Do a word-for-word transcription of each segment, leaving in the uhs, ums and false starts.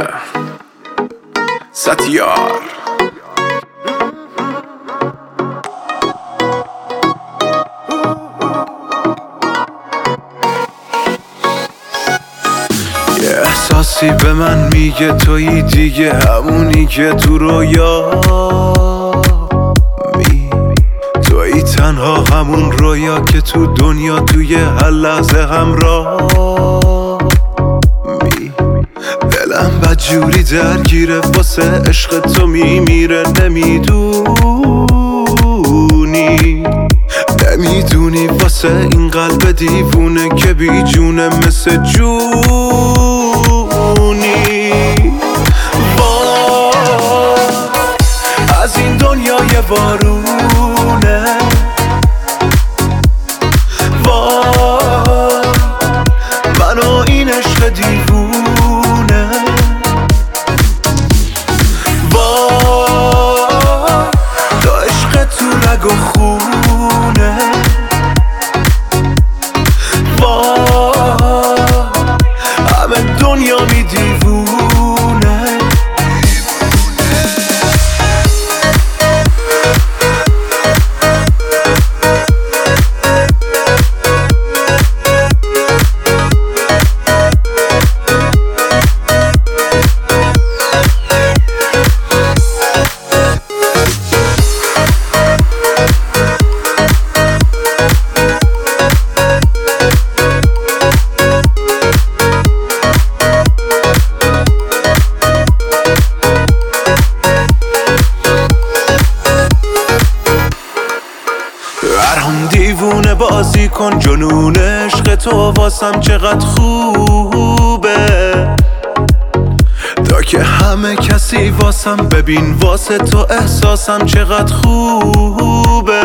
Yeah ستیار یه احساسی به من میگه تویی دیگه، همونی که تو رویا می تویی تنها همون رویا که تو دنیا توی هر لحظه همراه می دلم بدجوری درگیره واسه عشق تو میمیره. نمیدونی نمیدونی واسه این قلب دیوونه که بی جونه مثل جونی. وای از این دنیای وارونه، وای من و این عشق دیوونه. وای تو عشق تو رگ و خونه، وای همه دنیا می دیوونه. دیوونه بازی کن جنون عشق تو واسم چقدر خوبه، تا که همه کسی واسم ببین واسه تو احساسم چقدر خوبه.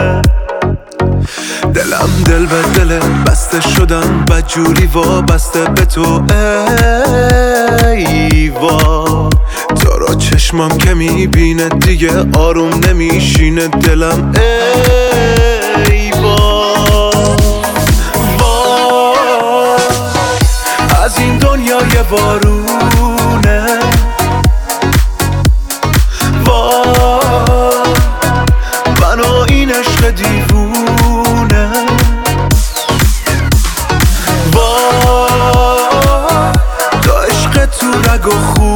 دلم دل به دل بسته شدم بدجوری وابسته به تو ای وا. تو رو چشمام که میبینه دیگه آروم نمیشینه دلم ای وا. وا از این دنیای وارونه، وا من و این عشق دیوونه. وا تو عشق تو رگ و خون